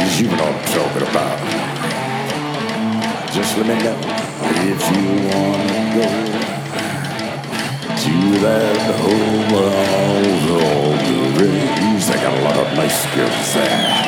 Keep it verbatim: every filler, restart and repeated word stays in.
You know what I'm talking about. Just let me know if you wanna go to that home where all the rays. They got a lot of nice girls there.